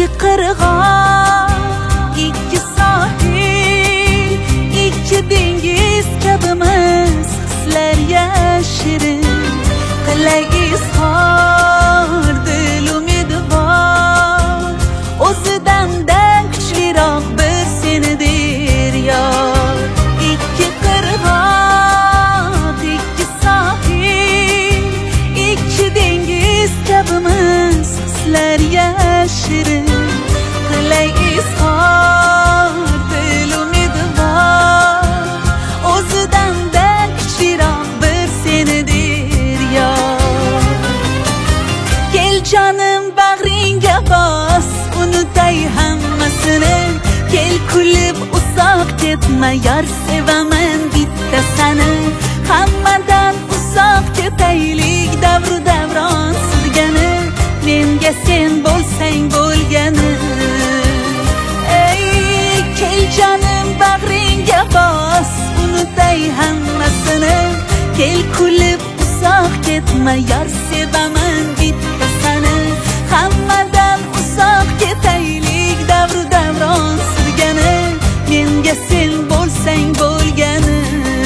qirg'oq, ikki sohil, ikki dengiz kabimiz hislar yashirin. Qilay izhor dil umidvor, o'zidan-da kuchliroq bir senidir yor. Ikki qirg'oq, ikki sohil, ikki dengiz kabimiz hislar yashirin. Qilay izhor dil umidvor, o'zidan-da kuchliroq bir senidir yor. Kel jonim bag'ringga bos, unutay hammasini. Kel kulib uzoq ketma, yor sevaman bitta sani. Hammadan uzoq ketaylik, davru davron surgani. Menga sen bo'lsang bo'lgani. Ey kel jonim bag'ringga bos, unutay hammasini. Kel kulib uzoq ketma, yor sevaman bitta sani. Hammadan uzoq ketaylik, davru davron surgani. Menga sen bo'lsang bo'lgani.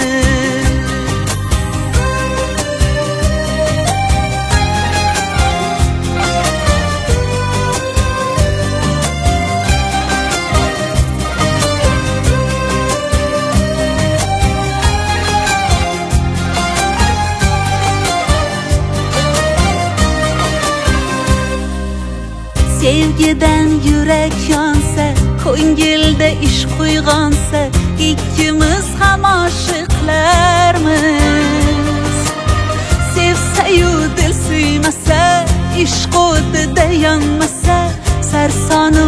Sevgidan yurak yonsa, ko'ngilda ishq uyg'onsa, ikkimiz ham oshiqlarmiz. Sevsa-yu dil suymasa, ishq o'tida yonmasa, sarsonu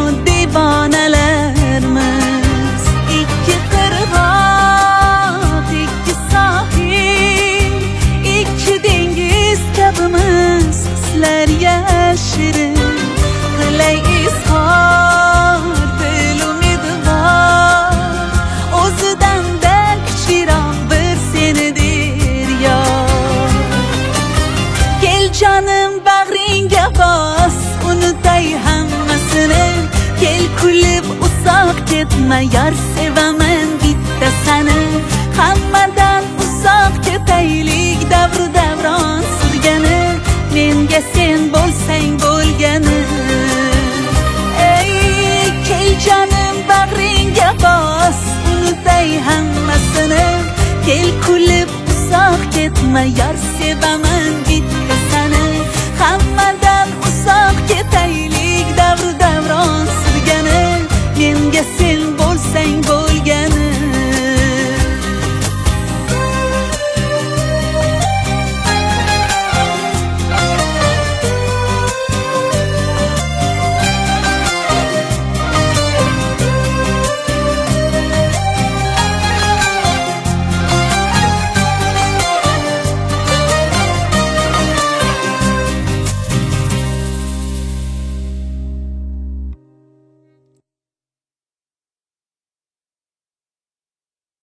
devonalarmiz. Ikki qirg'oq, ikki sohil, ikki dengiz kabimiz hislar yashirin. Qilay izhor dil umidvor, o'zidan-da kuchliroq bir senidir yor. Kel jonim bag'ringga bos, unutay hammasini. Kel kulib uzoq ketma, yor sevaman bitta sani. Hammadan uzoq ketaylik, davru davron surgani. Menga sen bo'lsang bo'lgani. Jonim bag'ringga bos, unutay hammasini. Kel kulib uzoq ketma, yor sevaman bitta sani. Hammadan uzoq ketaylik, davru davron surgani. Menga sen